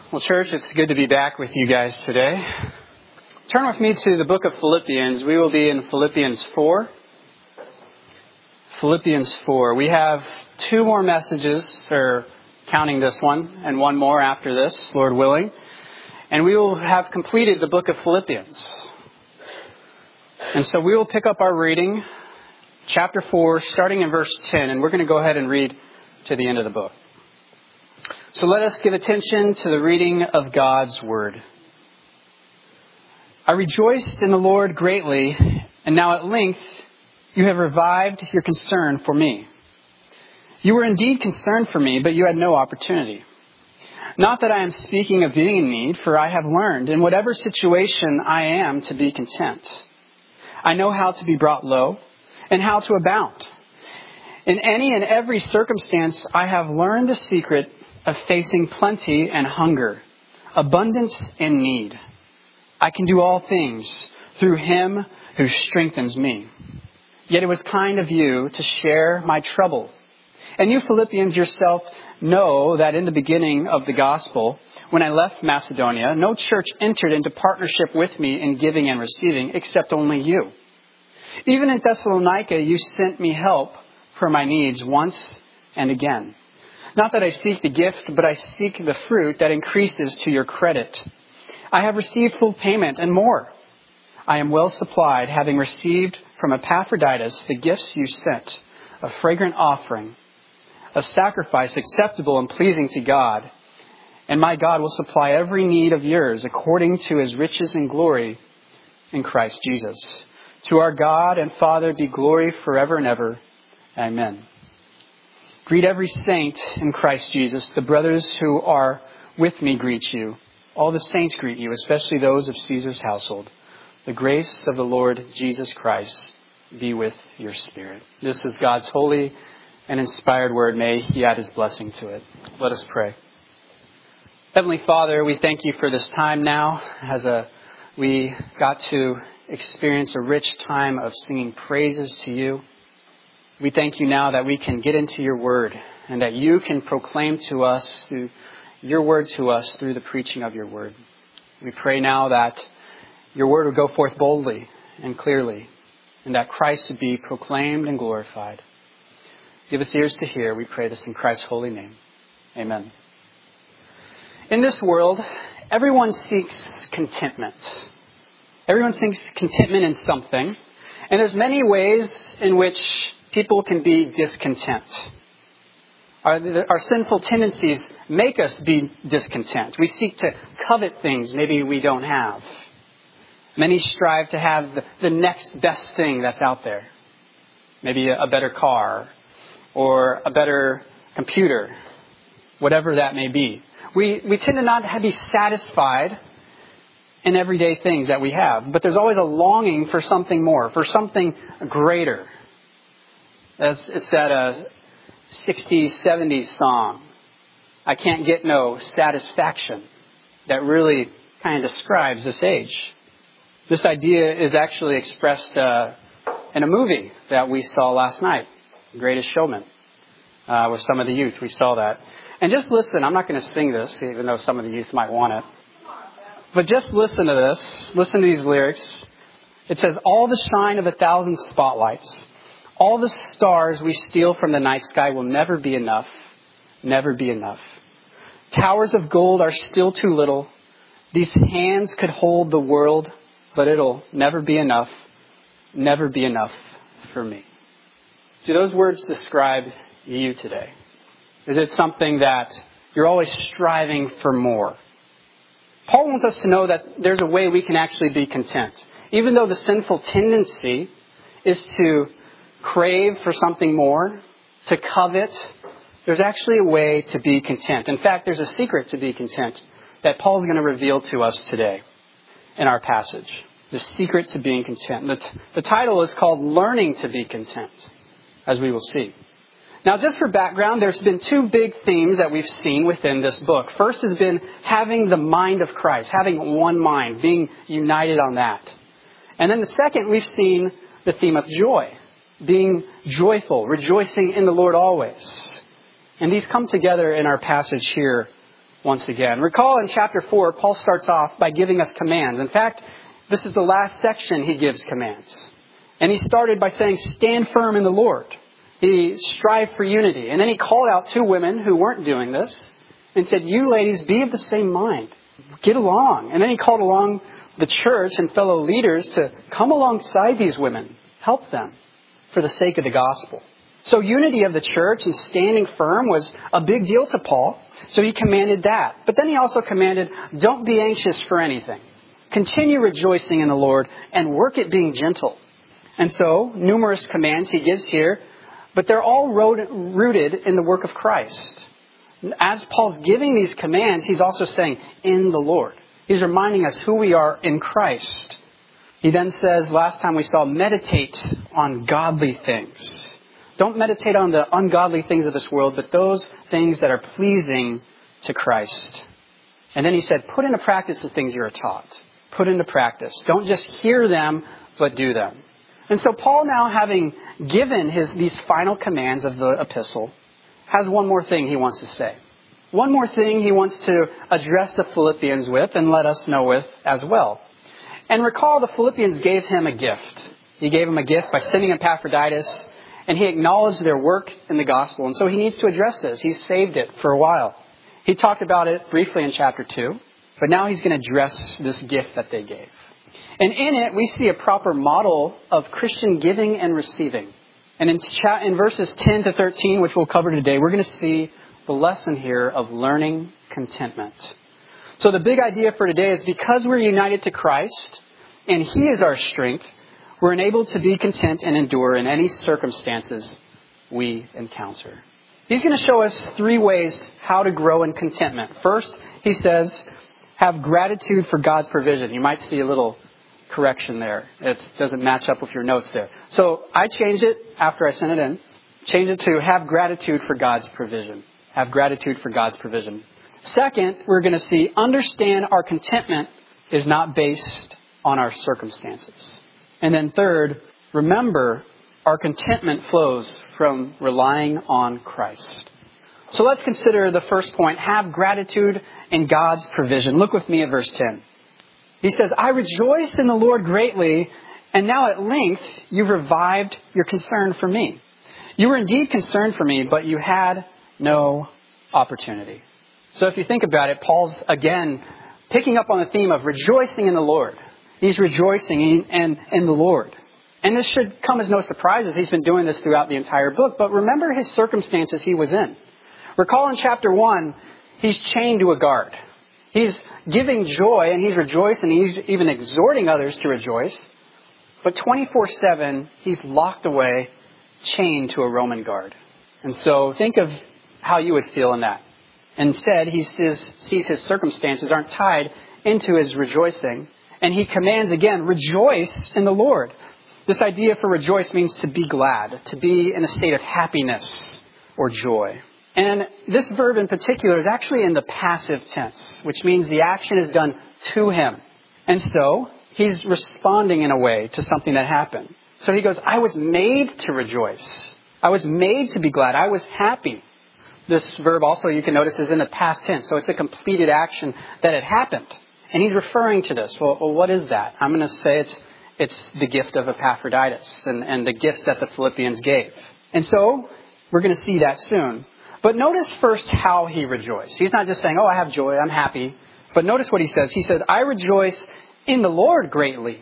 Well, church, it's good to be back with you guys today. Turn with me to the book of Philippians. We will be in Philippians 4. Philippians 4. We have two more messages, or counting this one, and one more after this, Lord willing. And we will have completed the book of Philippians. And so we will pick up our reading, chapter 4, starting in verse 10. And we're going to go ahead and read to the end of the book. So let us give attention to the reading of God's Word. I rejoiced in the Lord greatly, and now at length you have revived your concern for me. You were indeed concerned for me, but you had no opportunity. Not that I am speaking of being in need, for I have learned in whatever situation I am to be content. I know how to be brought low and how to abound. In any and every circumstance, I have learned the secret of facing plenty and hunger, abundance and need. I can do all things through Him who strengthens me. Yet it was kind of you to share my trouble. And you Philippians yourself know that in the beginning of the gospel, when I left Macedonia, no church entered into partnership with me in giving and receiving, except only you. Even in Thessalonica, you sent me help for my needs once and again. Not that I seek the gift, but I seek the fruit that increases to your credit. I have received full payment and more. I am well supplied, having received from Epaphroditus the gifts you sent, a fragrant offering, a sacrifice acceptable and pleasing to God. And my God will supply every need of yours according to His riches and glory in Christ Jesus. To our God and Father be glory forever and ever. Amen. Greet every saint in Christ Jesus. The brothers who are with me greet you. All the saints greet you, especially those of Caesar's household. The grace of the Lord Jesus Christ be with your spirit. This is God's holy and inspired word. May He add His blessing to it. Let us pray. Heavenly Father, we thank you for this time now as we got to experience a rich time of singing praises to you. We thank you now that we can get into your word and that you can proclaim to us through your word to us through the preaching of your word. We pray now that your word will go forth boldly and clearly and that Christ would be proclaimed and glorified. Give us ears to hear. We pray this in Christ's holy name. Amen. In this world, everyone seeks contentment. Everyone seeks contentment in something. And there's many ways in which people can be discontent. Our sinful tendencies make us be discontent. We seek to covet things maybe we don't have. Many strive to have the next best thing that's out there. Maybe a better car or a better computer, whatever that may be. We tend to not be satisfied in everyday things that we have. But there's always a longing for something more, for something greater. It's that 60s, 70s song, I Can't Get No Satisfaction, that really kind of describes this age. This idea is actually expressed in a movie that we saw last night, Greatest Showman, with some of the youth. We saw that. And just listen, I'm not going to sing this, even though some of the youth might want it. But just listen to this. Listen to these lyrics. It says, all the shine of 1,000 spotlights, all the stars we steal from the night sky will never be enough. Never be enough. Towers of gold are still too little. These hands could hold the world, but it'll never be enough. Never be enough for me. Do those words describe you today? Is it something that you're always striving for more? Paul wants us to know that there's a way we can actually be content. Even though the sinful tendency is to crave for something more, to covet, there's actually a way to be content. In fact, there's a secret to be content that Paul's going to reveal to us today in our passage. The secret to being content. The title is called Learning to be Content, as we will see. Now, just for background, there's been two big themes that we've seen within this book. First has been having the mind of Christ, having one mind, being united on that. And then the second, we've seen the theme of joy, being joyful, rejoicing in the Lord always. And these come together in our passage here once again. Recall in chapter 4, Paul starts off by giving us commands. In fact, this is the last section he gives commands. And he started by saying, stand firm in the Lord. He strived for unity. And then he called out 2 women who weren't doing this and said, you ladies, be of the same mind. Get along. And then he called along the church and fellow leaders to come alongside these women. Help them for the sake of the gospel. So unity of the church and standing firm was a big deal to Paul. So he commanded that. But then he also commanded, don't be anxious for anything. Continue rejoicing in the Lord and work at being gentle. And so, numerous commands he gives here, but they're all rooted in the work of Christ. As Paul's giving these commands, he's also saying, in the Lord. He's reminding us who we are in Christ. He then says, last time we saw, meditate on godly things. Don't meditate on the ungodly things of this world, but those things that are pleasing to Christ. And then he said, put into practice the things you are taught. Put into practice. Don't just hear them, but do them. And so Paul, now having given these final commands of the epistle, has one more thing he wants to say. One more thing he wants to address the Philippians with and let us know with as well. And recall, the Philippians gave him a gift. He gave him a gift by sending Epaphroditus, and he acknowledged their work in the gospel. And so he needs to address this. He's saved it for a while. He talked about it briefly in chapter 2, but now he's going to address this gift that they gave. And in it, we see a proper model of Christian giving and receiving. And in verses 10 to 13, which we'll cover today, we're going to see the lesson here of learning contentment. So the big idea for today is because we're united to Christ and He is our strength, we're enabled to be content and endure in any circumstances we encounter. He's going to show us 3 ways how to grow in contentment. First, he says, have gratitude for God's provision. You might see a little correction there. It doesn't match up with your notes there. So I changed it after I sent it in. Changed it to have gratitude for God's provision. Have gratitude for God's provision. Second, we're going to see understand our contentment is not based on our circumstances. And then third, remember our contentment flows from relying on Christ. So let's consider the first point, have gratitude in God's provision. Look with me at verse 10. He says, I rejoiced in the Lord greatly, and now at length you've revived your concern for me. You were indeed concerned for me, but you had no opportunity. So if you think about it, Paul's again picking up on the theme of rejoicing in the Lord. He's rejoicing in the Lord. And this should come as no surprise as he's been doing this throughout the entire book. But remember his circumstances he was in. Recall in chapter 1, he's chained to a guard. He's giving joy and he's rejoicing. He's even exhorting others to rejoice. But 24/7, he's locked away, chained to a Roman guard. And so think of how you would feel in that. Instead, he sees his circumstances aren't tied into his rejoicing. And he commands again, rejoice in the Lord. This idea for rejoice means to be glad, to be in a state of happiness or joy. And this verb in particular is actually in the passive tense, which means the action is done to him. And so he's responding in a way to something that happened. So he goes, I was made to rejoice. I was made to be glad. I was happy. This verb also, you can notice, is in the past tense. So it's a completed action that had happened. And he's referring to this. Well, what is that? I'm going to say it's the gift of Epaphroditus and the gifts that the Philippians gave. And so we're going to see that soon. But notice first how he rejoiced. He's not just saying, I have joy, I'm happy. But notice what he says. He says, I rejoice in the Lord greatly.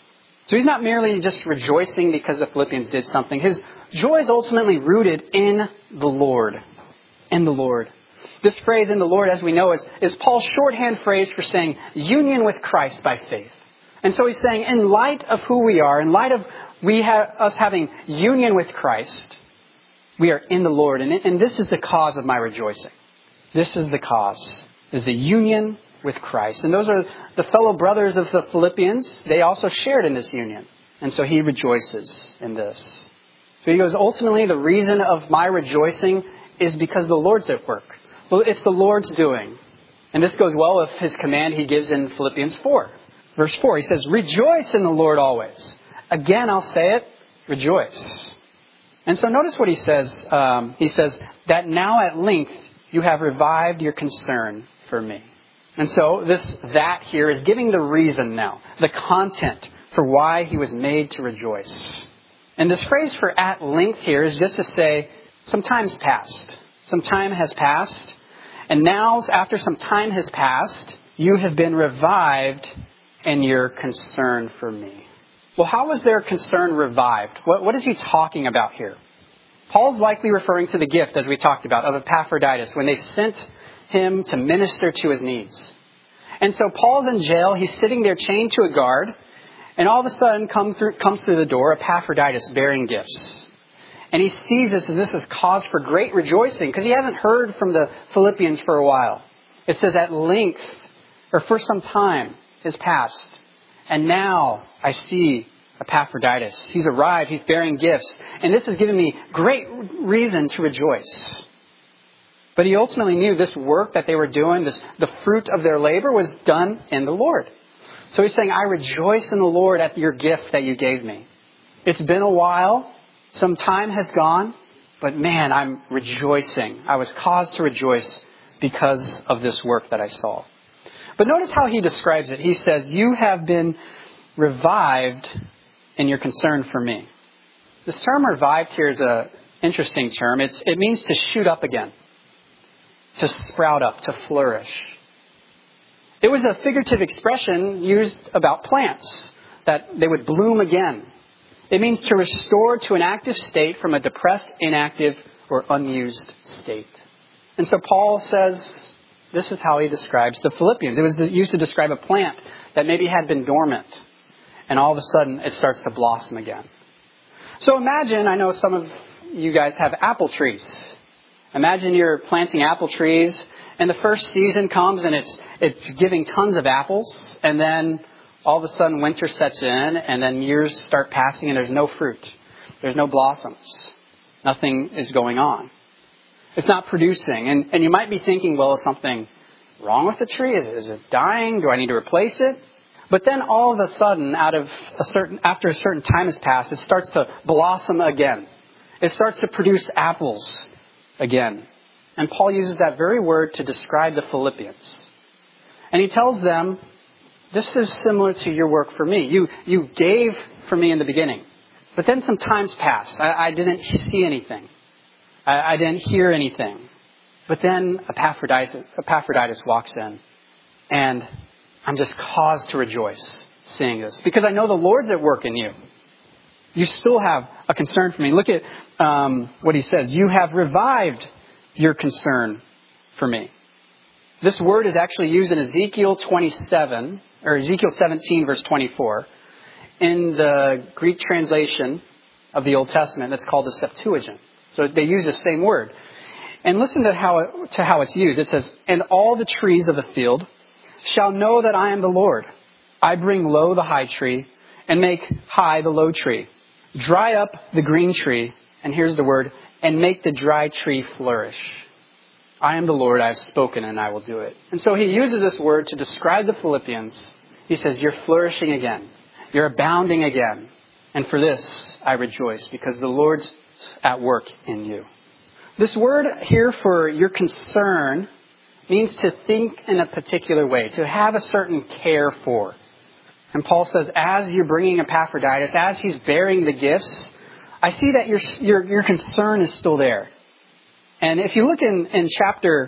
So he's not merely just rejoicing because the Philippians did something. His joy is ultimately rooted in the Lord. In the Lord. This phrase, in the Lord, as we know, is Paul's shorthand phrase for saying union with Christ by faith. And so he's saying, in light of who we are, in light of us having union with Christ, we are in the Lord. And this is the cause of my rejoicing. This is the cause, is the union with Christ. And those are the fellow brothers of the Philippians. They also shared in this union. And so he rejoices in this. So he goes, ultimately, the reason of my rejoicing is because the Lord's at work. Well, it's the Lord's doing. And this goes well with his command he gives in Philippians 4. Verse 4, he says, rejoice in the Lord always. Again, I'll say it, rejoice. And so notice what he says. He says that now at length you have revived your concern for me. And so that here is giving the reason now, the content for why he was made to rejoice. And this phrase for at length here is just to say, some time's passed. Some time has passed. And now, after some time has passed, you have been revived in your concern for me. Well, how was their concern revived? What is he talking about here? Paul's likely referring to the gift, as we talked about, of Epaphroditus, when they sent him to minister to his needs. And so Paul's in jail. He's sitting there chained to a guard. And all of a sudden comes through the door Epaphroditus bearing gifts. And he sees this, and this is cause for great rejoicing because he hasn't heard from the Philippians for a while. It says at length, or for some time, has passed. And now I see Epaphroditus. He's arrived. He's bearing gifts. And this has given me great reason to rejoice. But he ultimately knew this work that they were doing, the fruit of their labor was done in the Lord. So he's saying, I rejoice in the Lord at your gift that you gave me. It's been a while. Some time has gone. But man, I'm rejoicing. I was caused to rejoice because of this work that I saw. But notice how he describes it. He says, you have been revived in your concern for me. This term revived here is an interesting term. It means to shoot up again. To sprout up, to flourish. It was a figurative expression used about plants, that they would bloom again. It means to restore to an active state from a depressed, inactive, or unused state. And so Paul says, this is how he describes the Philippians. It was used to describe a plant that maybe had been dormant, and all of a sudden it starts to blossom again. So imagine, I know some of you guys have apple trees. Imagine you're planting apple trees, and the first season comes and it's giving tons of apples, and then all of a sudden winter sets in, and then years start passing and there's no fruit. There's no blossoms. Nothing is going on. It's not producing. And you might be thinking, well, is something wrong with the tree? Is it dying? Do I need to replace it? But then all of a sudden, after a certain time has passed, it starts to blossom again. It starts to produce apples again. And Paul uses that very word to describe the Philippians. And he tells them, this is similar to your work for me. You gave for me in the beginning. But then some times passed. I didn't see anything. I didn't hear anything. But then Epaphroditus walks in. And I'm just caused to rejoice seeing this. Because I know the Lord's at work in you. You still have a concern for me. Look at what he says. You have revived your concern for me. This word is actually used in Ezekiel 27, or Ezekiel 17, verse 24. In the Greek translation of the Old Testament, that's called the Septuagint. So they use the same word. And listen to how it's used. It says, and all the trees of the field shall know that I am the Lord. I bring low the high tree and make high the low tree. Dry up the green tree, and here's the word, and make the dry tree flourish. I am the Lord, I have spoken, and I will do it. And so he uses this word to describe the Philippians. He says, you're flourishing again. You're abounding again. And for this, I rejoice, because the Lord's at work in you. This word here for your concern means to think in a particular way, to have a certain care for. And Paul says, as you're bringing Epaphroditus, as he's bearing the gifts, I see that your concern is still there. And if you look in chapter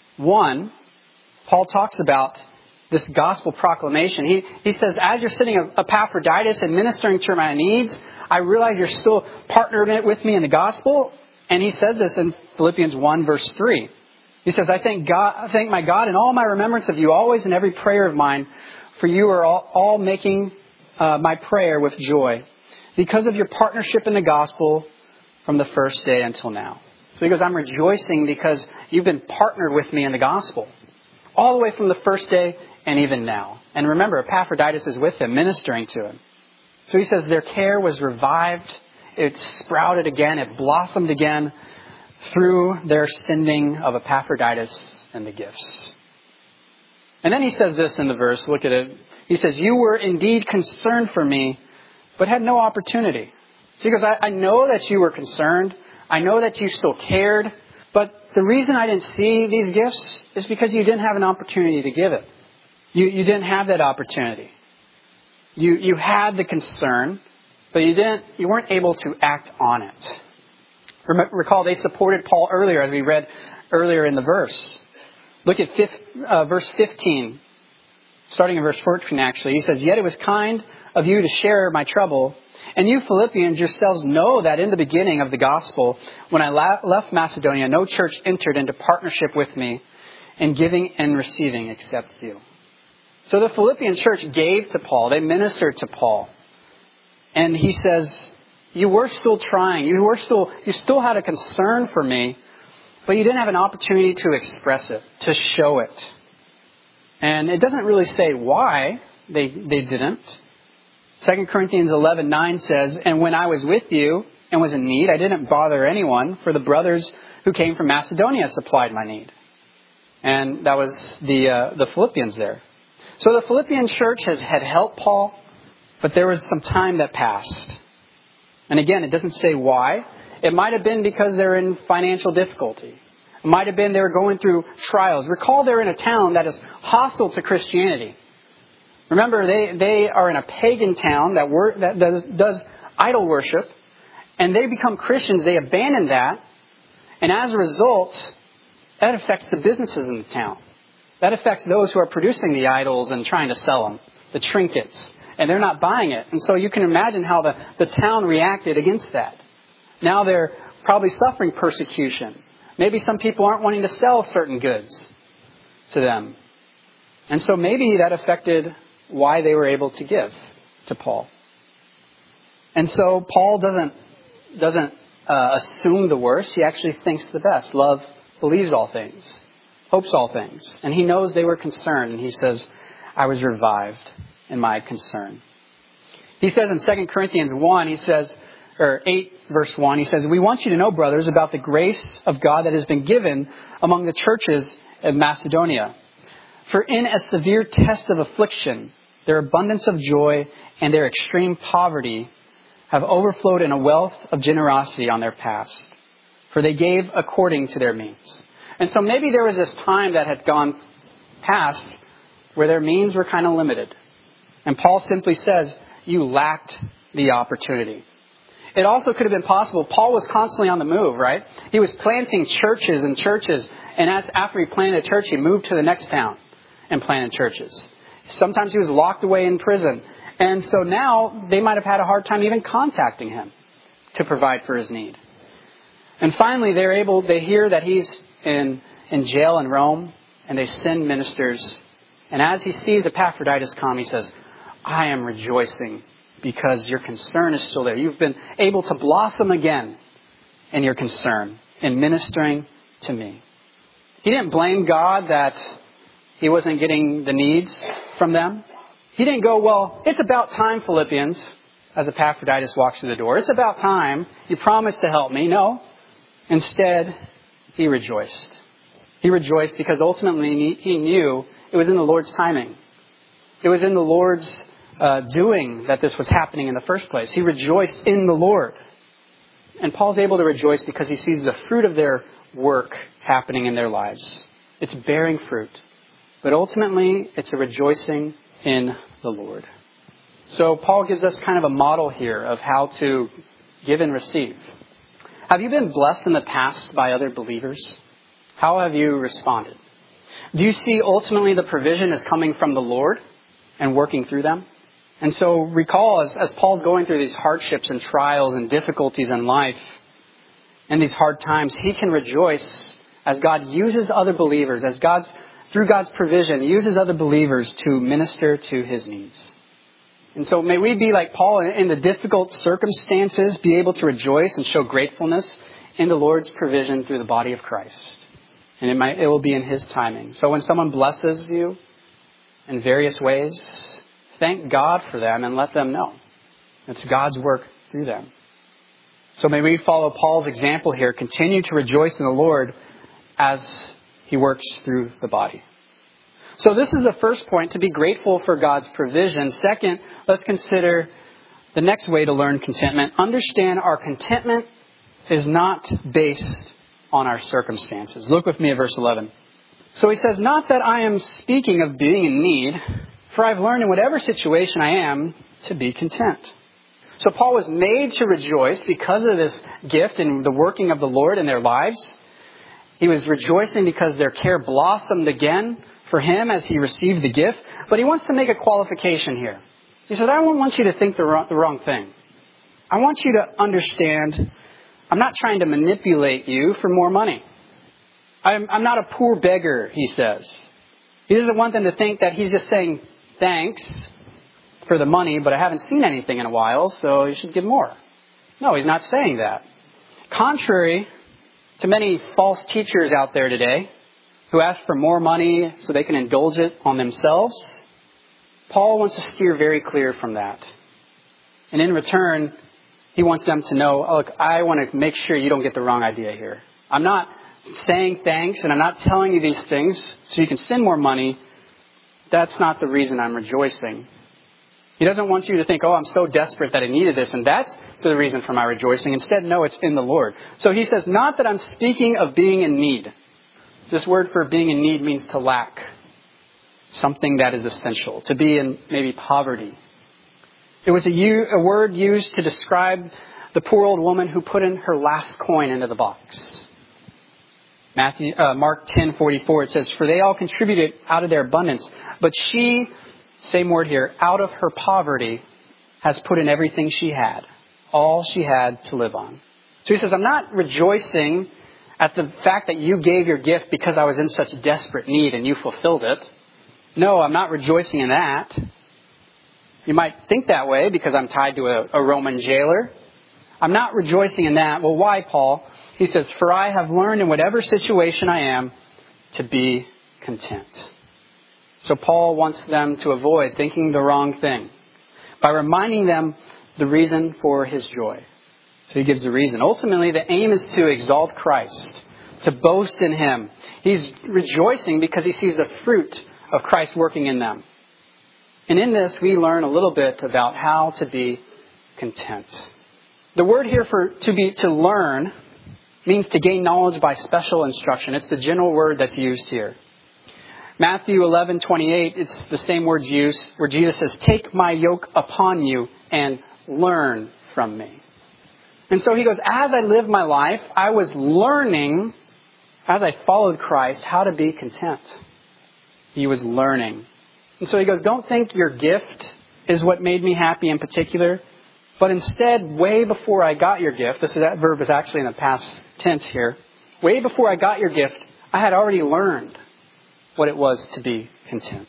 1, Paul talks about this gospel proclamation. He says, as you're sitting Epaphroditus and ministering to my needs, I realize you're still partnering with me in the gospel. And he says this in Philippians 1, verse 3. He says, I thank my God in all my remembrance of you, always in every prayer of mine, for you are all making my prayer with joy, because of your partnership in the gospel from the first day until now. So he goes, I'm rejoicing because you've been partnered with me in the gospel, all the way from the first day and even now. And remember, Epaphroditus is with him, ministering to him. So he says their care was revived. It sprouted again. It blossomed again through their sending of Epaphroditus and the gifts. And then he says this in the verse. Look at it. He says, you were indeed concerned for me, but had no opportunity. So he goes, I know that you were concerned. I know that you still cared. But the reason I didn't see these gifts is because you didn't have an opportunity to give it. You didn't have that opportunity. You had the concern, but you weren't able to act on it. Recall they supported Paul earlier, as we read earlier in the verse. Look at verse 15. Starting in verse 14, actually. He says, "Yet it was kind of you to share my trouble. And you Philippians yourselves know that in the beginning of the gospel, when I left Macedonia, no church entered into partnership with me in giving and receiving except you." So the Philippian church gave to Paul. They ministered to Paul. And he says, you were still trying. You still had a concern for me, but you didn't have an opportunity to express it, to show it. And it doesn't really say why they didn't. 2 Corinthians 11:9 says, "And when I was with you and was in need, I didn't bother anyone, for the brothers who came from Macedonia supplied my need." And that was the Philippians there. So the Philippian church had helped Paul, but there was some time that passed. And again, it doesn't say why. It might have been because they're in financial difficulty. It might have been they were going through trials. Recall they're in a town that is hostile to Christianity. Remember, they are in a pagan town that does idol worship. And they become Christians. They abandon that. And as a result, that affects the businesses in the town. That affects those who are producing the idols and trying to sell them, the trinkets. And they're not buying it. And so you can imagine how the town reacted against that. Now they're probably suffering persecution. Maybe some people aren't wanting to sell certain goods to them. And so maybe that affected why they were able to give to Paul. And so Paul doesn't assume the worst. He actually thinks the best. Love believes all things, hopes all things. And he knows they were concerned. And he says, I was revived in my concern. He says in 2 Corinthians 8 verse 1, he says, "We want you to know, brothers, about the grace of God that has been given among the churches of Macedonia. For in a severe test of affliction, their abundance of joy and their extreme poverty have overflowed in a wealth of generosity on their past. For they gave according to their means." And so maybe there was this time that had gone past where their means were kind of limited. And Paul simply says, you lacked the opportunity. It also could have been possible. Paul was constantly on the move, right? He was planting churches and churches. And after he planted a church, he moved to the next town and planted churches. Sometimes he was locked away in prison. And so now they might have had a hard time even contacting him to provide for his need. And finally, they hear that he's in jail in Rome, and they send ministers. And as he sees Epaphroditus come, he says, I am rejoicing because your concern is still there. You've been able to blossom again in your concern, in ministering to me. He didn't blame God that he wasn't getting the needs from them. He didn't go, well, it's about time, Philippians, as Epaphroditus walks through the door. It's about time. You promised to help me. No. Instead, he rejoiced. He rejoiced because ultimately he knew it was in the Lord's timing. It was in the Lord's doing that this was happening in the first place. He rejoiced in the Lord. And Paul's able to rejoice because he sees the fruit of their work happening in their lives. It's bearing fruit. But ultimately, it's a rejoicing in the Lord. So Paul gives us kind of a model here of how to give and receive. Have you been blessed in the past by other believers? How have you responded? Do you see ultimately the provision is coming from the Lord and working through them? And so recall, as Paul's going through these hardships and trials and difficulties in life and these hard times, he can rejoice as God uses other believers, through God's provision, uses other believers to minister to his needs. And so may we be like Paul in the difficult circumstances, be able to rejoice and show gratefulness in the Lord's provision through the body of Christ. And it will be in his timing. So when someone blesses you in various ways, thank God for them and let them know. It's God's work through them. So may we follow Paul's example here. Continue to rejoice in the Lord as he works through the body. So this is the first point, to be grateful for God's provision. Second, let's consider the next way to learn contentment. Understand our contentment is not based on our circumstances. Look with me at verse 11. So he says, not that I am speaking of being in need, for I've learned in whatever situation I am to be content. So Paul was made to rejoice because of this gift and the working of the Lord in their lives. He was rejoicing because their care blossomed again for him as he received the gift. But he wants to make a qualification here. He said, I don't want you to think the wrong thing. I want you to understand, I'm not trying to manipulate you for more money. I'm not a poor beggar, he says. He doesn't want them to think that he's just saying thanks for the money, but I haven't seen anything in a while, so you should give more. No, he's not saying that. Contrary to many false teachers out there today who ask for more money so they can indulge it on themselves, Paul wants to steer very clear from that. And in return, he wants them to know, look, I want to make sure you don't get the wrong idea here. I'm not saying thanks and I'm not telling you these things so you can send more money. That's not the reason I'm rejoicing. He doesn't want you to think, I'm so desperate that I needed this and that's the reason for my rejoicing. Instead, no, it's in the Lord. So he says, not that I'm speaking of being in need. This word for being in need means to lack something that is essential, to be in maybe poverty. It was a word used to describe the poor old woman who put in her last coin into the box. Mark 10:44, it says, for they all contributed out of their abundance, but she, same word here, out of her poverty has put in everything she had, all she had to live on. So he says, I'm not rejoicing at the fact that you gave your gift because I was in such desperate need and you fulfilled it. No, I'm not rejoicing in that. You might think that way because I'm tied to a Roman jailer. I'm not rejoicing in that. Well, why, Paul? He says, for I have learned in whatever situation I am to be content. So Paul wants them to avoid thinking the wrong thing by reminding them the reason for his joy. So he gives the reason. Ultimately, the aim is to exalt Christ, to boast in him. He's rejoicing because he sees the fruit of Christ working in them. And in this, we learn a little bit about how to be content. The word here for to learn means to gain knowledge by special instruction. It's the general word that's used here. Matthew 11:28, it's the same words used where Jesus says, take my yoke upon you and learn from me. And so he goes, as I lived my life, I was learning, as I followed Christ, how to be content. He was learning. And so he goes, don't think your gift is what made me happy in particular, but instead, way before I got your gift, that verb is actually in the past tense here, way before I got your gift, I had already learned what it was to be content.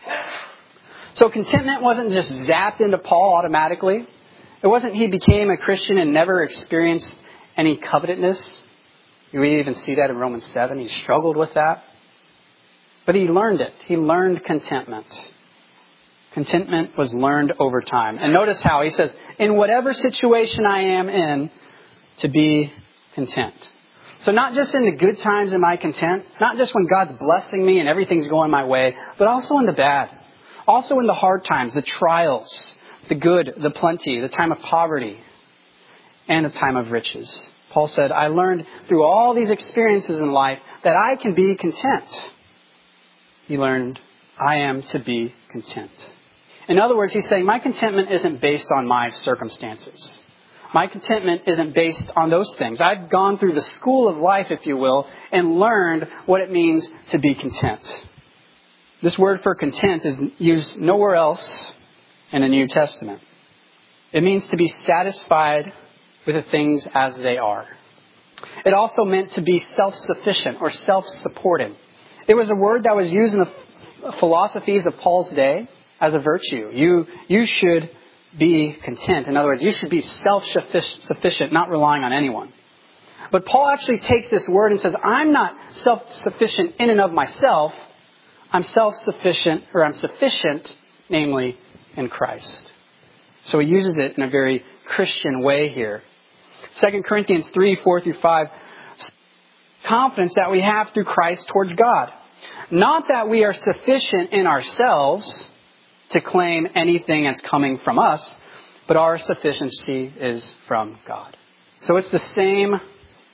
So contentment wasn't just zapped into Paul automatically. It wasn't he became a Christian and never experienced any covetousness. We even see that in Romans 7. He struggled with that. But he learned it. He learned contentment. Contentment was learned over time. And notice how he says, in whatever situation I am in, to be content. So not just in the good times am I content, not just when God's blessing me and everything's going my way, but also in the bad. Also in the hard times, the trials, the good, the plenty, the time of poverty, and the time of riches. Paul said, I learned through all these experiences in life that I can be content. He learned, I am to be content. In other words, he's saying, my contentment isn't based on my circumstances. My contentment isn't based on those things. I've gone through the school of life, if you will, and learned what it means to be content. This word for content is used nowhere else in the New Testament. It means to be satisfied with the things as they are. It also meant to be self-sufficient or self-supporting. It was a word that was used in the philosophies of Paul's day as a virtue. You should be content. In other words, you should be self-sufficient, not relying on anyone. But Paul actually takes this word and says, I'm not self-sufficient in and of myself. I'm self-sufficient, or I'm sufficient, namely, in Christ. So he uses it in a very Christian way here. 2 Corinthians 3:4-5, confidence that we have through Christ towards God. Not that we are sufficient in ourselves to claim anything as coming from us, but our sufficiency is from God. So it's the same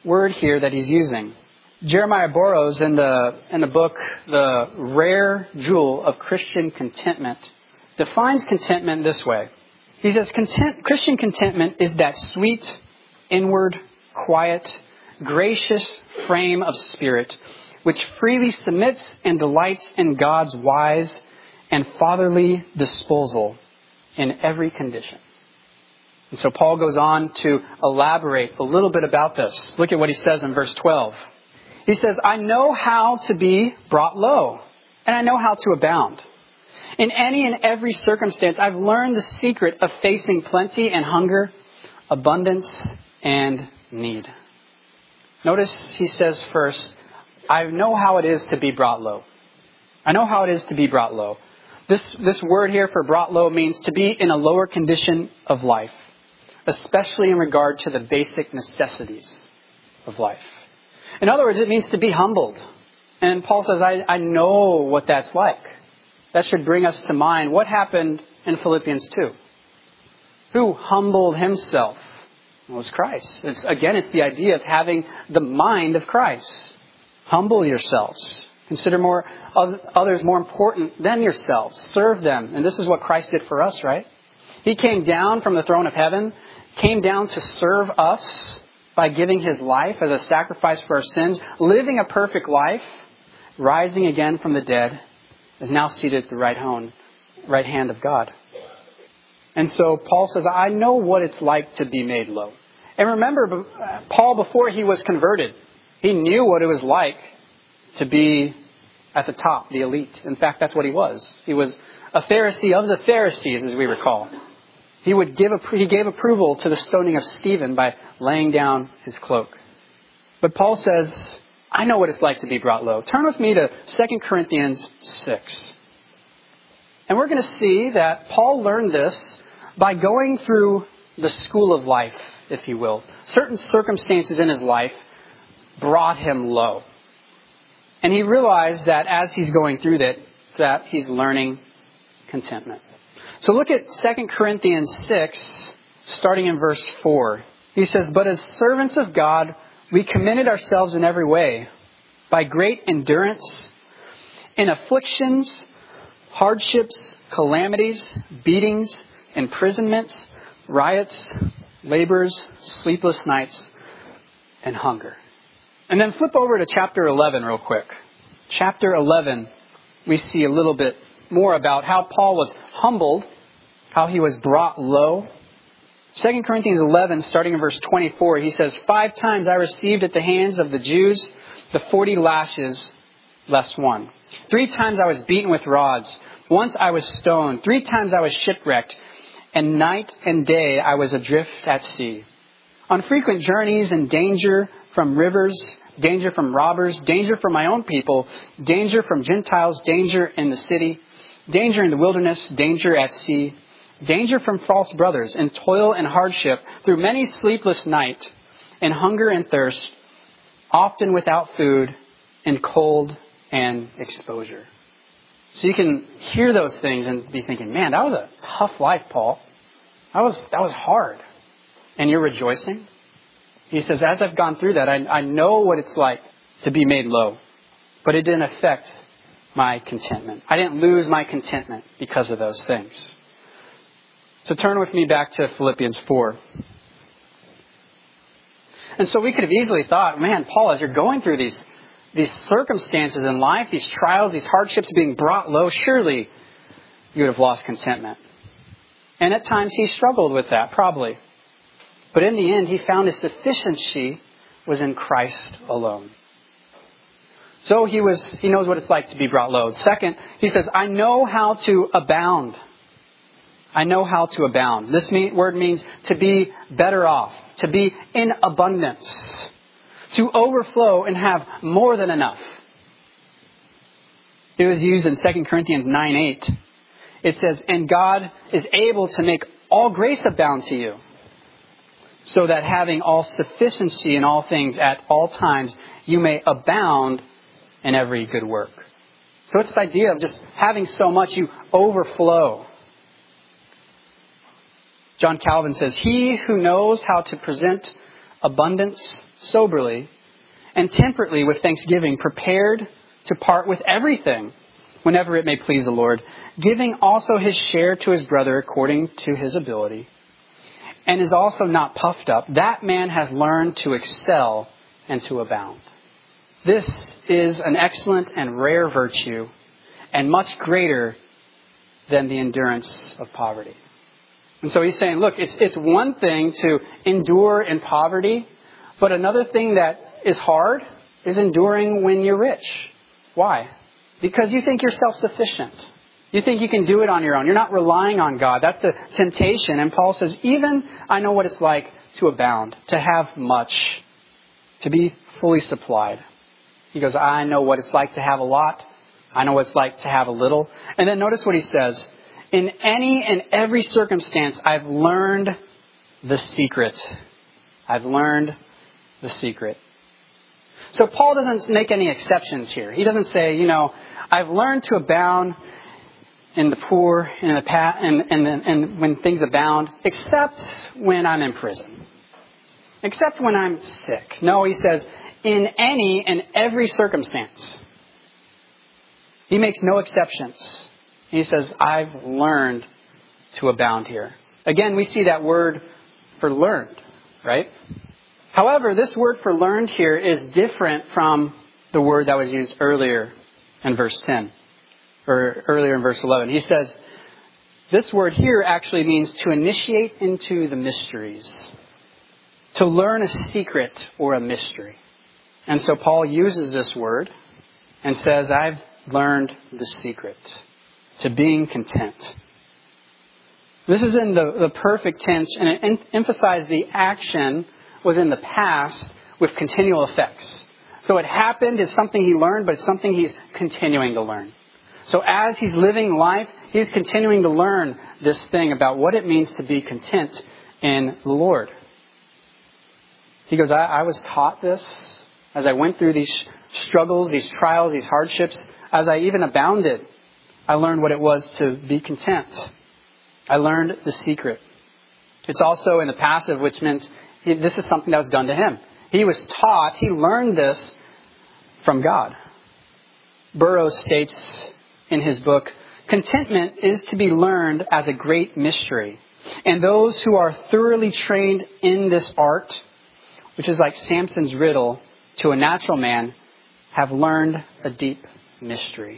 word here that he's using. Jeremiah Burroughs in the book, The Rare Jewel of Christian Contentment, defines contentment this way. He says, Christian contentment is that sweet, inward, quiet, gracious frame of spirit which freely submits and delights in God's wise and fatherly disposal in every condition. And so Paul goes on to elaborate a little bit about this. Look at what he says in verse 12. He says, I know how to be brought low, and I know how to abound. In any and every circumstance, I've learned the secret of facing plenty and hunger, abundance and need. Notice he says first, I know how it is to be brought low. I know how it is to be brought low. This word here for brought low means to be in a lower condition of life, especially in regard to the basic necessities of life. In other words, it means to be humbled. And Paul says, I know what that's like. That should bring us to mind what happened in Philippians 2. Who humbled himself? It was Christ. It's the idea of having the mind of Christ. Humble yourselves. Consider others more important than yourselves. Serve them. And this is what Christ did for us, right? He came down from the throne of heaven, came down to serve us by giving his life as a sacrifice for our sins, living a perfect life, rising again from the dead, is now seated at the right hand of God. And so Paul says, I know what it's like to be made low. And remember, Paul, before he was converted, he knew what it was like to be at the top, the elite. In fact, that's what he was. He was a Pharisee of the Pharisees, as we recall. He gave approval to the stoning of Stephen by laying down his cloak. But Paul says, I know what it's like to be brought low. Turn with me to 2 Corinthians 6. And we're going to see that Paul learned this by going through the school of life, if you will. Certain circumstances in his life brought him low. And he realized that as he's going through that he's learning contentment. So look at 2 Corinthians 6, starting in verse 4. He says, But as servants of God, we commended ourselves in every way, by great endurance, in afflictions, hardships, calamities, beatings, imprisonments, riots, labors, sleepless nights, and hunger. And then flip over to chapter 11 real quick. Chapter 11, we see a little bit more about how Paul was humbled, how he was brought low. 2 Corinthians 11, starting in verse 24, he says, 5 times I received at the hands of the Jews the 40 lashes less one. 3 times I was beaten with rods. Once I was stoned. 3 times I was shipwrecked. And night and day I was adrift at sea. On frequent journeys and danger from rivers, danger from robbers, danger from my own people, danger from Gentiles, danger in the city, danger in the wilderness, danger at sea, danger from false brothers, and toil and hardship through many sleepless nights, and hunger and thirst, often without food, and cold and exposure. So you can hear those things and be thinking, man, that was a tough life, Paul. That was hard. And you're rejoicing? He says, as I've gone through that, I know what it's like to be made low. But it didn't affect my contentment. I didn't lose my contentment because of those things. So turn with me back to Philippians 4. And so we could have easily thought, man, Paul, as you're going through these circumstances in life, these trials, these hardships being brought low, surely you would have lost contentment. And at times he struggled with that, probably. But in the end, he found his sufficiency was in Christ alone. So he knows what it's like to be brought low. Second, he says, I know how to abound. I know how to abound. This word means to be better off, to be in abundance, to overflow and have more than enough. It was used in 2 Corinthians 9:8. It says, and God is able to make all grace abound to you, so that having all sufficiency in all things at all times, you may abound in every good work. So it's this idea of just having so much you overflow. John Calvin says, he who knows how to present abundance soberly, and temperately with thanksgiving, prepared to part with everything whenever it may please the Lord, giving also his share to his brother according to his ability, and is also not puffed up. That man has learned to excel and to abound. This is an excellent and rare virtue, and much greater than the endurance of poverty. And so he's saying, look, it's one thing to endure in poverty, but another thing that is hard is enduring when you're rich. Why? Because you think you're self-sufficient. You think you can do it on your own. You're not relying on God. That's the temptation. And Paul says, even I know what it's like to abound, to have much, to be fully supplied. He goes, I know what it's like to have a lot. I know what it's like to have a little. And then notice what he says. In any and every circumstance, I've learned the secret. I've learned the secret. So Paul doesn't make any exceptions here. He doesn't say, I've learned to abound in the poor, in the past, and when things abound, except when I'm in prison. Except when I'm sick. No, he says, in any and every circumstance. He makes no exceptions. He says, I've learned to abound here. Again, we see that word for learned, right? However, this word for learned here is different from the word that was used earlier in verse 10, or earlier in verse 11. He says, this word here actually means to initiate into the mysteries, to learn a secret or a mystery. And so Paul uses this word and says, I've learned the secret to being content. This is in the perfect tense, and it emphasized the action was in the past with continual effects. So it happened is something he learned, but it's something he's continuing to learn. So as he's living life, he's continuing to learn this thing about what it means to be content in the Lord. He goes, I was taught this as I went through these struggles, these trials, these hardships. As I even abounded, I learned what it was to be content. I learned the secret. It's also in the passive, which meant this is something that was done to him. He was taught, he learned this from God. Burroughs states in his book, contentment is to be learned as a great mystery. And those who are thoroughly trained in this art, which is like Samson's riddle to a natural man, have learned a deep mystery.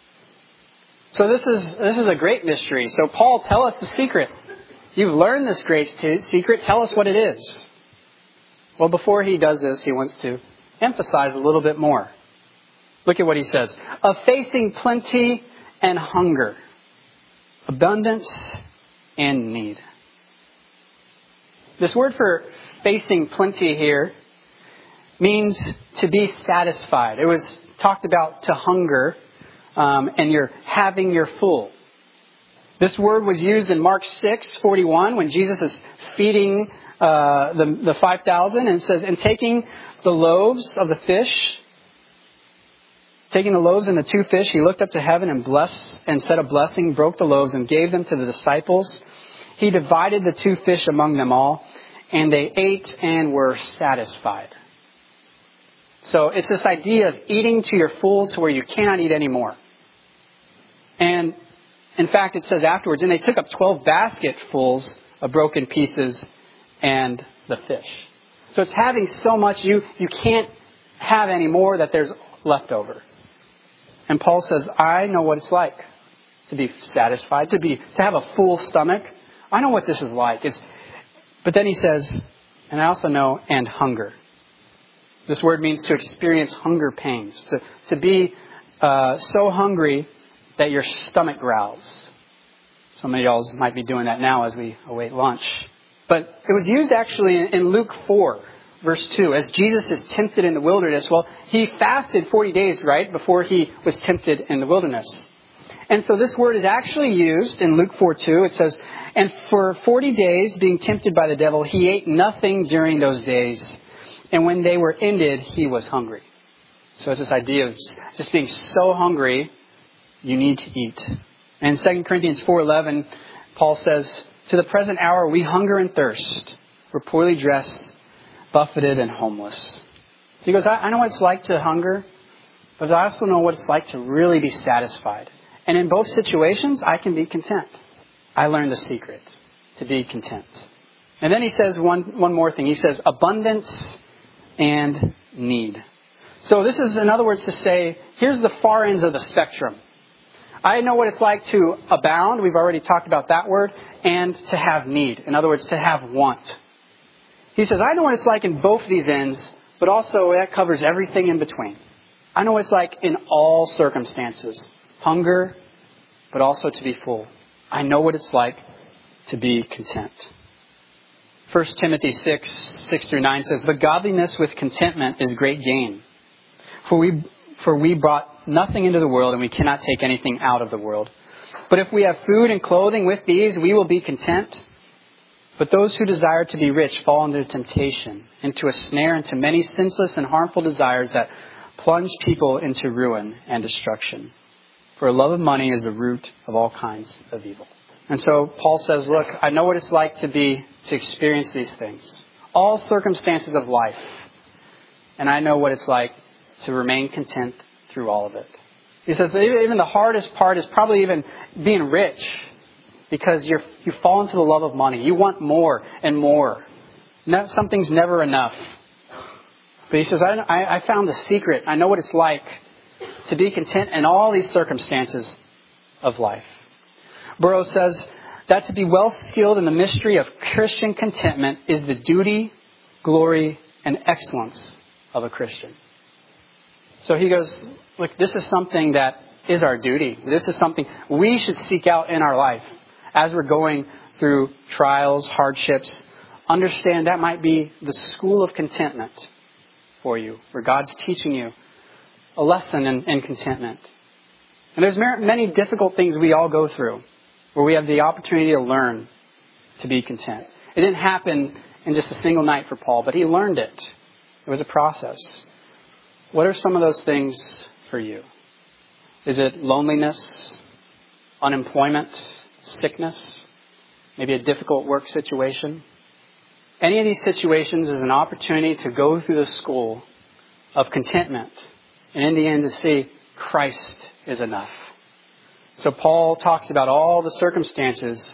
So this is a great mystery. So Paul, tell us the secret. You've learned this great secret. Tell us what it is. Well, before he does this, he wants to emphasize a little bit more. Look at what he says. Of facing plenty and hunger, abundance and need. This word for facing plenty here means to be satisfied. It was talked about to hunger, and you're having your full. This word was used in Mark 6:41 when Jesus is feeding the 5,000, and it says, and taking the loaves of the fish, taking the loaves and the 2 fish, he looked up to heaven and blessed and said a blessing, broke the loaves and gave them to the disciples. He divided the 2 fish among them all, and they ate and were satisfied. So it's this idea of eating to your full to where you cannot eat anymore. And in fact, it says afterwards, and they took up 12 basketfuls of broken pieces and the fish. So it's having so much you can't have any more that there's left over. And Paul says, I know what it's like to be satisfied, to have a full stomach. I know what this is like. But then he says, and I also know, and hunger. This word means to experience hunger pains, to be so hungry that your stomach growls. Some of y'all might be doing that now as we await lunch. But it was used actually in Luke 4, verse 2, as Jesus is tempted in the wilderness. Well, he fasted 40 days, right, before he was tempted in the wilderness. And so this word is actually used in Luke 4:2. It says, and for 40 days being tempted by the devil, he ate nothing during those days. And when they were ended, he was hungry. So it's this idea of just being so hungry, you need to eat. And 2 Corinthians 4:11, Paul says, to the present hour we hunger and thirst. We're poorly dressed, buffeted, and homeless. He goes, I know what it's like to hunger, but I also know what it's like to really be satisfied. And in both situations, I can be content. I learned the secret to be content. And then he says one more thing. He says abundance and need. So this is, in other words, to say, here's the far ends of the spectrum. I know what it's like to abound. We've already talked about that word. And to have need. In other words, to have want. He says, I know what it's like in both these ends, but also that covers everything in between. I know what it's like in all circumstances. Hunger, but also to be full. I know what it's like to be content. 1 Timothy 6:6-9 says, but godliness with contentment is great gain. For we brought nothing into the world, and we cannot take anything out of the world. But if we have food and clothing with these, we will be content. But those who desire to be rich fall into temptation, into a snare, into many senseless and harmful desires that plunge people into ruin and destruction. For a love of money is the root of all kinds of evil. And so Paul says, look, I know what it's like to experience these things. All circumstances of life. And I know what it's like to remain content through all of it. He says even the hardest part is probably even being rich. Because you fall into the love of money. You want more and more. Something's never enough. But he says, I found the secret. I know what it's like to be content in all these circumstances of life. Burroughs says that to be well skilled in the mystery of Christian contentment is the duty, glory, and excellence of a Christian. So he goes, look, this is something that is our duty. This is something we should seek out in our life. As we're going through trials, hardships, understand that might be the school of contentment for you, where God's teaching you a lesson in contentment. And there's many difficult things we all go through, where we have the opportunity to learn to be content. It didn't happen in just a single night for Paul, but he learned it. It was a process. What are some of those things for you? Is it loneliness, unemployment, sickness, maybe a difficult work situation? Any of these situations is an opportunity to go through the school of contentment and in the end to see Christ is enough. So Paul talks about all the circumstances.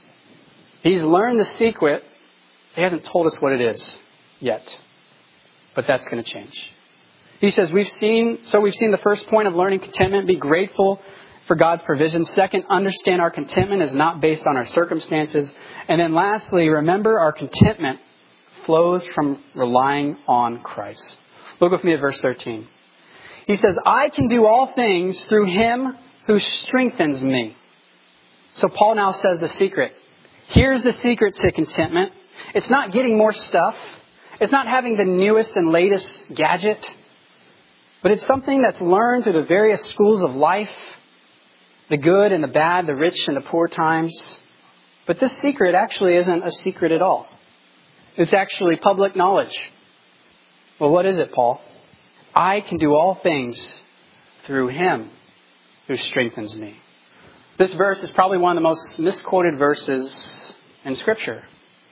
He's learned the secret. He hasn't told us what it is yet, but that's going to change. He says we've seen the first point of learning contentment, be grateful for God's provision. Second, understand our contentment is not based on our circumstances. And then lastly, remember our contentment flows from relying on Christ. Look with me at verse 13. He says, I can do all things through Him who strengthens me. So Paul now says the secret. Here's the secret to contentment. It's not getting more stuff. It's not having the newest and latest gadget. But it's something that's learned through the various schools of life. The good and the bad, the rich and the poor times. But this secret actually isn't a secret at all. It's actually public knowledge. Well, what is it, Paul? I can do all things through Him who strengthens me. This verse is probably one of the most misquoted verses in Scripture.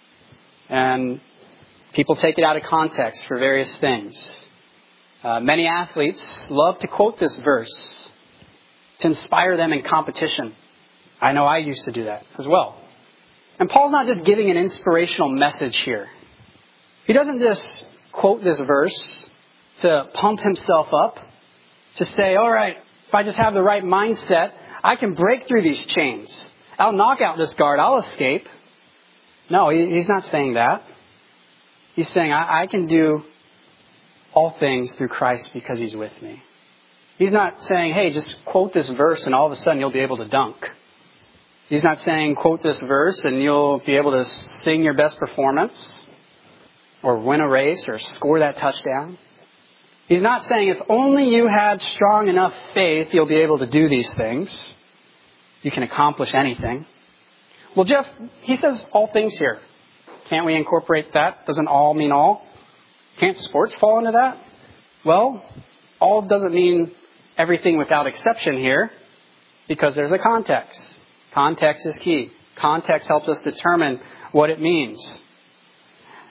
And people take it out of context for various things. Many athletes love to quote this verse to inspire them in competition. I know I used to do that as well. And Paul's not just giving an inspirational message here. He doesn't just quote this verse to pump himself up, to say, all right, if I just have the right mindset, I can break through these chains. I'll knock out this guard. I'll escape. No, he's not saying that. He's saying, I can do all things through Christ because He's with me. He's not saying, hey, just quote this verse and all of a sudden you'll be able to dunk. He's not saying, quote this verse and you'll be able to sing your best performance or win a race or score that touchdown. He's not saying if only you had strong enough faith, you'll be able to do these things. You can accomplish anything. Well, Jeff, he says all things here. Can't we incorporate that? Doesn't all mean all? Can't sports fall into that? Well, all doesn't mean everything without exception here, because there's a context. Context is key. Context helps us determine what it means.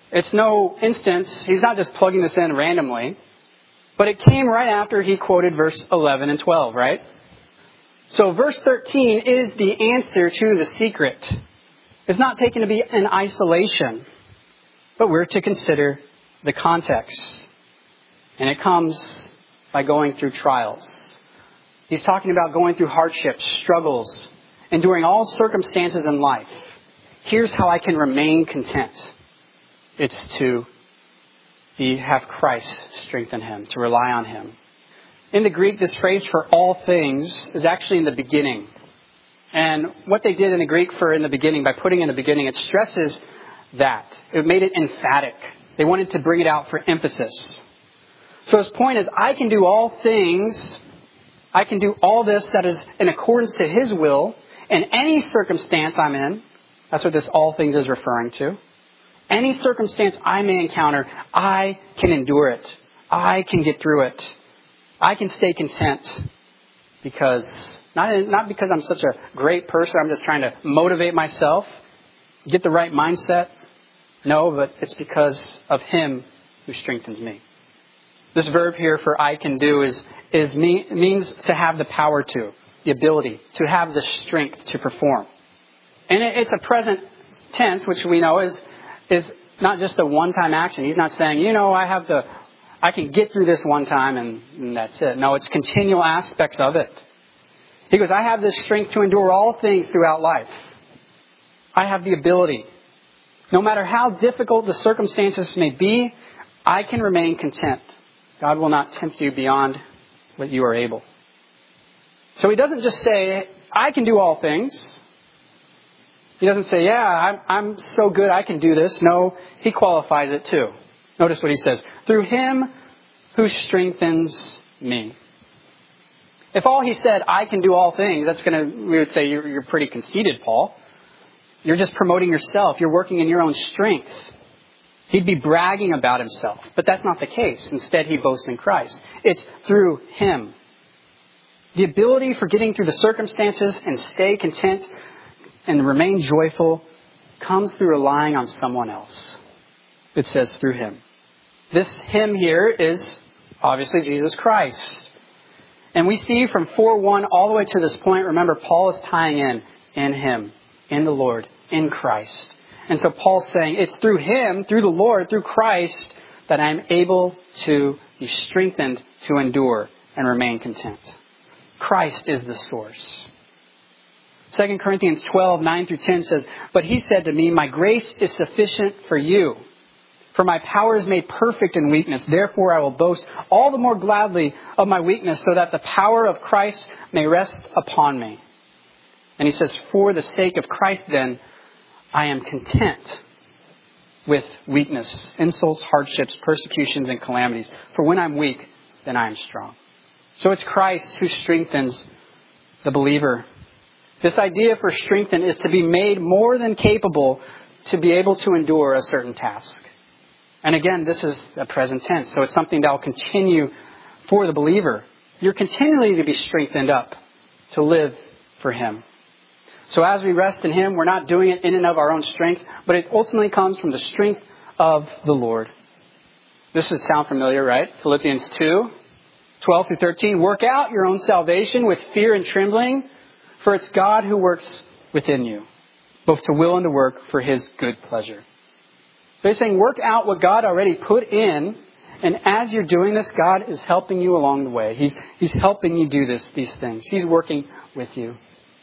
It's no instance. He's not just plugging this in randomly. But it came right after he quoted verse 11 and 12, right? So verse 13 is the answer to the secret. It's not taken to be in isolation, but we're to consider the context. And it comes by going through trials. He's talking about going through hardships, struggles, enduring all circumstances in life. Here's how I can remain content. It's to have Christ strengthen him, to rely on him. In the Greek, this phrase for all things is actually in the beginning. And what they did in the Greek for in the beginning, by putting in the beginning, it stresses that. It made it emphatic. They wanted to bring it out for emphasis. So his point is, I can do all things. I can do all this that is in accordance to his will in any circumstance I'm in. That's what this all things is referring to. Any circumstance I may encounter, I can endure it. I can get through it. I can stay content because, not because I'm such a great person, I'm just trying to motivate myself, get the right mindset. No, but it's because of him who strengthens me. This verb here for I can do means to have the power to, the ability, to have the strength to perform. And it's a present tense, which we know is not just a one-time action. He's not saying, I can get through this one time and that's it. No, it's continual aspects of it. He goes, I have this strength to endure all things throughout life. I have the ability. No matter how difficult the circumstances may be, I can remain content. God will not tempt you beyond what you are able. So he doesn't just say, I can do all things. He doesn't say, I'm so good I can do this. No, he qualifies it too. Notice what he says. Through him who strengthens me. If all he said, I can do all things, we would say you're pretty conceited, Paul. You're just promoting yourself. You're working in your own strength. He'd be bragging about himself. But that's not the case. Instead, he boasts in Christ. It's through him. The ability for getting through the circumstances and stay content and remain joyful comes through relying on someone else. It says through him. This him here is obviously Jesus Christ. And we see from 4:1 all the way to this point, remember, Paul is tying in him, in the Lord, in Christ. And so Paul's saying it's through him, through the Lord, through Christ, that I'm able to be strengthened to endure and remain content. Christ is the source. 2 Corinthians 12:9-10 says, But he said to me, My grace is sufficient for you. For my power is made perfect in weakness. Therefore I will boast all the more gladly of my weakness, so that the power of Christ may rest upon me. And he says, For the sake of Christ then, I am content with weakness, insults, hardships, persecutions, and calamities. For when I'm weak, then I am strong. So it's Christ who strengthens the believer. This idea for strengthen is to be made more than capable to be able to endure a certain task. And again, this is a present tense, so it's something that will continue for the believer. You're continually to be strengthened up to live for him. So as we rest in him, we're not doing it in and of our own strength, but it ultimately comes from the strength of the Lord. This would sound familiar, right? Philippians 2:12-13. Work out your own salvation with fear and trembling, for it's God who works within you, both to will and to work for his good pleasure. They're saying work out what God already put in, and as you're doing this, God is helping you along the way. He's helping you do these things. He's working with you.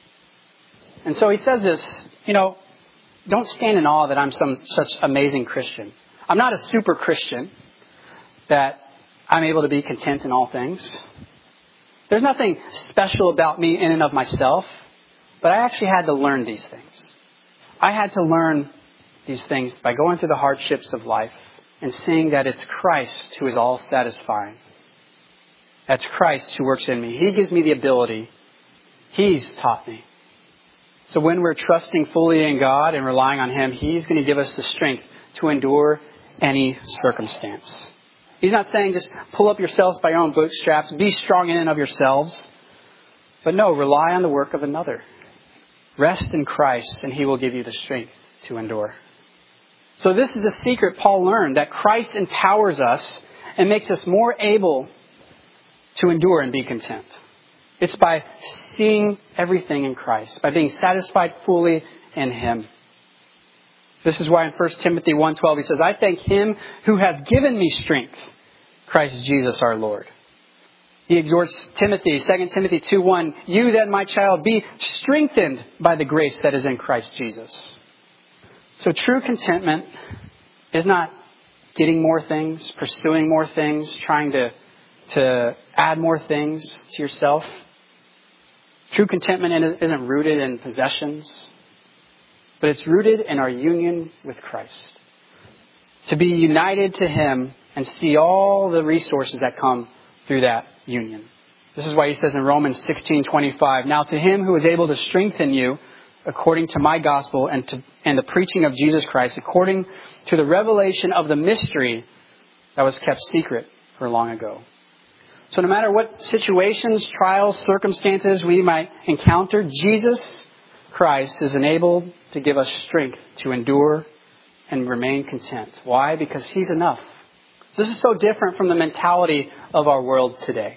And so he says this, don't stand in awe that I'm such amazing Christian. I'm not a super Christian that I'm able to be content in all things. There's nothing special about me in and of myself, but I actually had to learn these things. I had to learn these things by going through the hardships of life and seeing that it's Christ who is all satisfying. That's Christ who works in me. He gives me the ability. He's taught me. So when we're trusting fully in God and relying on him, he's going to give us the strength to endure any circumstance. He's not saying just pull up yourselves by your own bootstraps, be strong in and of yourselves. But no, rely on the work of another. Rest in Christ and he will give you the strength to endure. So this is the secret Paul learned, that Christ empowers us and makes us more able to endure and be content. It's by seeing everything in Christ, by being satisfied fully in Him. This is why in 1 Timothy 1:12 he says, I thank Him who has given me strength, Christ Jesus our Lord. He exhorts Timothy, 2 Timothy 2:1, you then, my child, be strengthened by the grace that is in Christ Jesus. So true contentment is not getting more things, pursuing more things, trying to add more things to yourself. True contentment isn't rooted in possessions, but it's rooted in our union with Christ. To be united to Him and see all the resources that come through that union. This is why he says in Romans 16:25, now to Him who is able to strengthen you according to my gospel and the preaching of Jesus Christ, according to the revelation of the mystery that was kept secret for long ago. So no matter what situations, trials, circumstances we might encounter, Jesus Christ is enabled to give us strength to endure and remain content. Why? Because He's enough. This is so different from the mentality of our world today.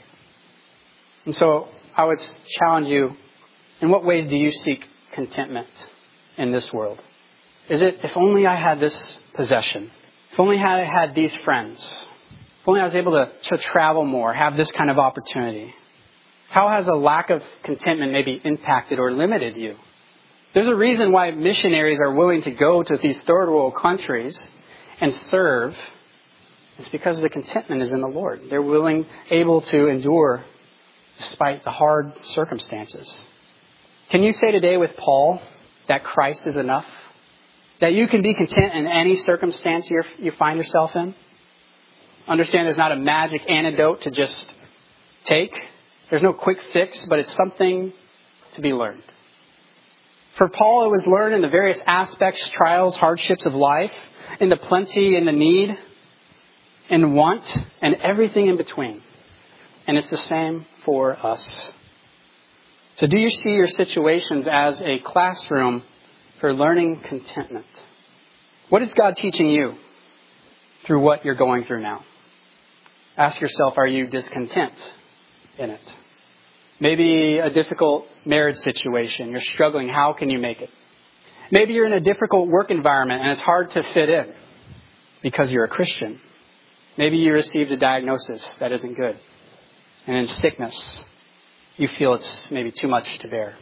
And so I would challenge you, in what ways do you seek contentment in this world? Is it, if only I had this possession? If only I had these friends? If only I was able to travel more, have this kind of opportunity? How has a lack of contentment maybe impacted or limited you? There's a reason why missionaries are willing to go to these third world countries and serve. It's because the contentment is in the Lord. They're able to endure despite the hard circumstances. Can you say today with Paul that Christ is enough? That you can be content in any circumstance you find yourself in? Understand there's not a magic antidote to just take. There's no quick fix, but it's something to be learned. For Paul, it was learned in the various aspects, trials, hardships of life, in the plenty and the need, in want, and everything in between. And it's the same for us. So do you see your situations as a classroom for learning contentment? What is God teaching you through what you're going through now? Ask yourself, are you discontent in it? Maybe a difficult marriage situation. You're struggling. How can you make it? Maybe you're in a difficult work environment and it's hard to fit in because you're a Christian. Maybe you received a diagnosis that isn't good. And in sickness, you feel it's maybe too much to bear.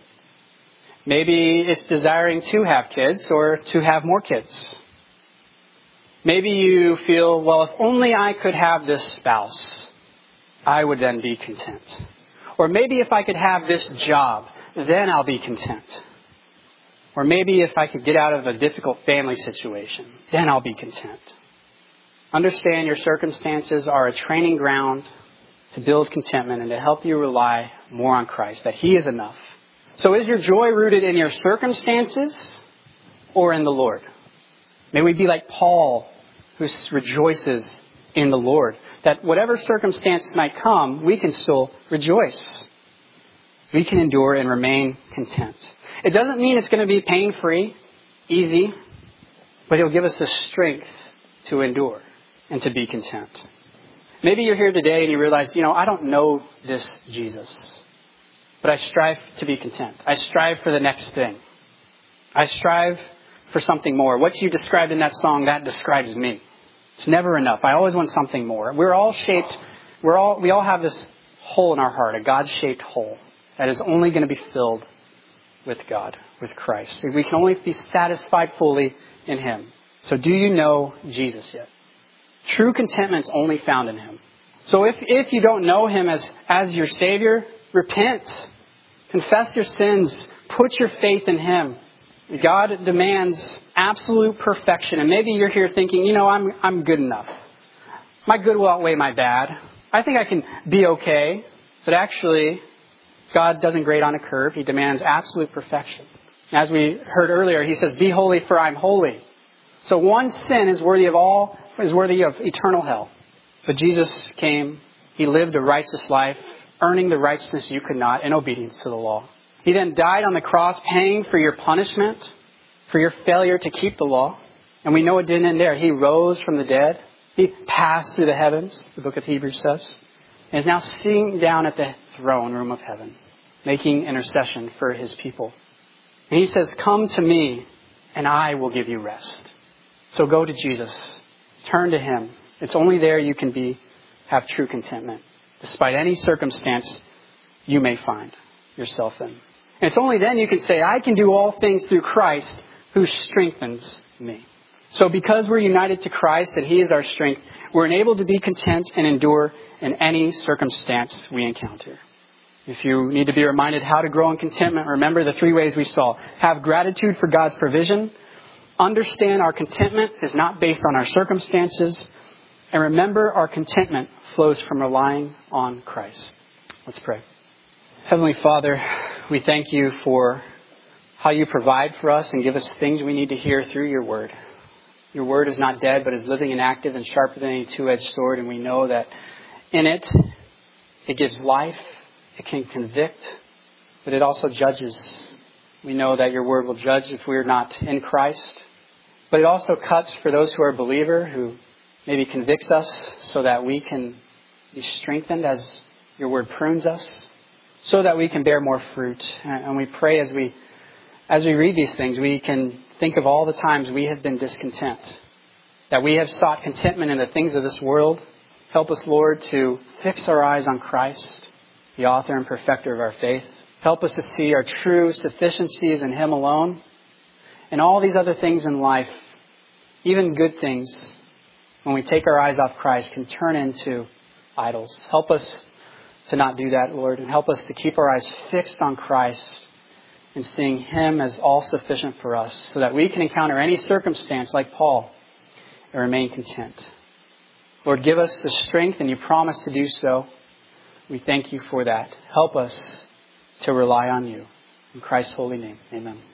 Maybe it's desiring to have kids or to have more kids. Maybe you feel, well, if only I could have this spouse, I would then be content. Or maybe if I could have this job, then I'll be content. Or maybe if I could get out of a difficult family situation, then I'll be content. Understand your circumstances are a training ground to build contentment and to help you rely more on Christ, that He is enough. So is your joy rooted in your circumstances or in the Lord? May we be like Paul, who rejoices in the Lord, that whatever circumstances might come, we can still rejoice. We can endure and remain content. It doesn't mean it's going to be pain-free, easy, but He'll give us the strength to endure and to be content. Maybe you're here today and you realize, I don't know this Jesus, but I strive to be content. I strive for the next thing. I strive for something more. What you described in that song, that describes me. It's never enough. I always want something more. We all have this hole in our heart, a God-shaped hole that is only going to be filled with God, with Christ. We can only be satisfied fully in Him. So do you know Jesus yet? True contentment is only found in Him. So if you don't know Him as your Savior, repent. Confess your sins. Put your faith in Him. God demands absolute perfection. And maybe you're here thinking, I'm good enough. My good will outweigh my bad. I think I can be okay. But actually, God doesn't grade on a curve. He demands absolute perfection. As we heard earlier, He says, be holy for I'm holy. So one sin is worthy of eternal hell. But Jesus came. He lived a righteous life, earning the righteousness you could not in obedience to the law. He then died on the cross, paying for your punishment, for your failure to keep the law. And we know it didn't end there. He rose from the dead. He passed through the heavens, the book of Hebrews says, and is now sitting down at the throne room of heaven, making intercession for his people. And he says, come to me and I will give you rest. So go to Jesus. Turn to him. It's only there you can have true contentment, despite any circumstance you may find yourself in. And it's only then you can say, I can do all things through Christ who strengthens me. So because we're united to Christ and he is our strength, we're enabled to be content and endure in any circumstance we encounter. If you need to be reminded how to grow in contentment, remember the 3 ways we saw. Have gratitude for God's provision. Understand our contentment is not based on our circumstances. And remember our contentment flows from relying on Christ. Let's pray. Heavenly Father, we thank you for how you provide for us and give us things we need to hear through your word. Your word is not dead, but is living and active and sharper than any two-edged sword. And we know that in it gives life. It can convict, but it also judges. We know that your word will judge if we're not in Christ. But it also cuts for those who are a believer, who maybe convicts us so that we can be strengthened as your word prunes us, so that we can bear more fruit. And we pray as we read these things, we can think of all the times we have been discontent, that we have sought contentment in the things of this world. Help us, Lord, to fix our eyes on Christ, the author and perfecter of our faith. Help us to see our true sufficiencies in him alone. And all these other things in life, even good things, when we take our eyes off Christ, can turn into idols. Help us to not do that, Lord, and help us to keep our eyes fixed on Christ and seeing him as all sufficient for us, so that we can encounter any circumstance like Paul and remain content. Lord, give us the strength, and you promise to do so. We thank you for that. Help us to rely on you. In Christ's holy name, amen.